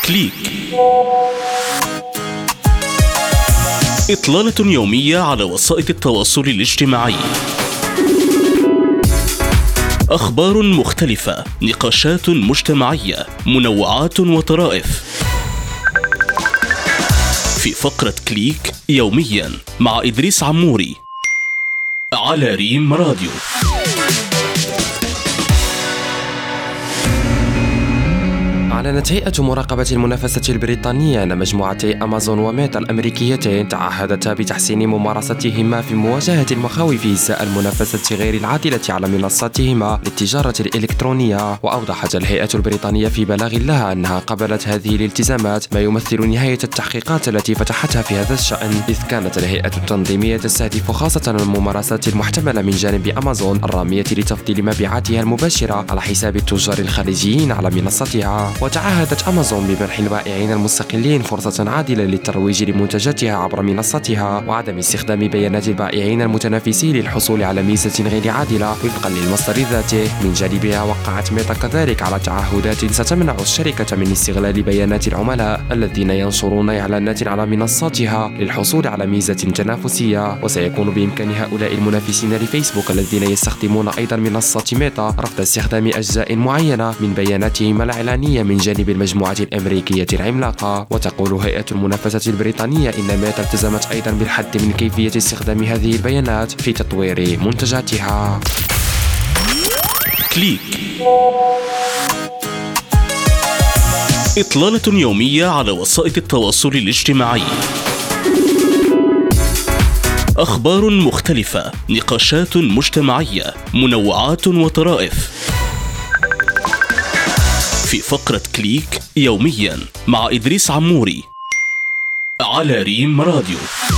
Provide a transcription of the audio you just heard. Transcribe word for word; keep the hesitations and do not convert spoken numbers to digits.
كليك. إطلالة يومية على وسائل التواصل الاجتماعي. أخبار مختلفة، نقاشات مجتمعية، منوعات وطرائف. في فقرة كليك يوميا مع إدريس عموري على ريم راديو. أعلنت هيئة مراقبة المنافسة البريطانية أن مجموعتي أمازون وميتا الأمريكيتين تعهدتا بتحسين ممارستهما في مواجهة المخاوف إزاء المنافسة غير العادلة على منصاتهما للتجارة الإلكترونية. وأوضحت الهيئة البريطانية في بلاغ لها أنها قبلت هذه الالتزامات، ما يمثل نهاية التحقيقات التي فتحتها في هذا الشأن، إذ كانت الهيئة التنظيمية تستهدف خاصة الممارسات المحتملة من جانب أمازون الرامية لتفضيل مبيعاتها المباشرة على حساب التجار الخارجيين على منصتها. وتعهدت أمازون بمنح البائعين المستقلين فرصة عادلة للترويج لمنتجاتها عبر منصتها، وعدم استخدام بيانات البائعين المتنافسين للحصول على ميزة غير عادلة وفقا للمصدر ذاته. من جانبها وقعت ميتا كذلك على تعهدات ستمنع الشركة من استغلال بيانات العملاء الذين ينشرون إعلانات على منصاتها للحصول على ميزة تنافسية. وسيكون بإمكان هؤلاء المنافسين لفيسبوك الذين يستخدمون أيضا منصة ميتا رفض استخدام أجزاء معينة من بياناتهم الإعلانية من جانب المجموعة الأمريكية العملاقة. وتقول هيئة المنافسة البريطانية إن ميتا التزمت أيضا بالحد من كيفية استخدام هذه البيانات في تطوير منتجاتها. كليك. إطلالة يومية على وسائل التواصل الاجتماعي. أخبار مختلفة، نقاشات مجتمعية، منوعات وطرائف. في فقرة كليك يوميا مع إدريس عموري على ريم راديو.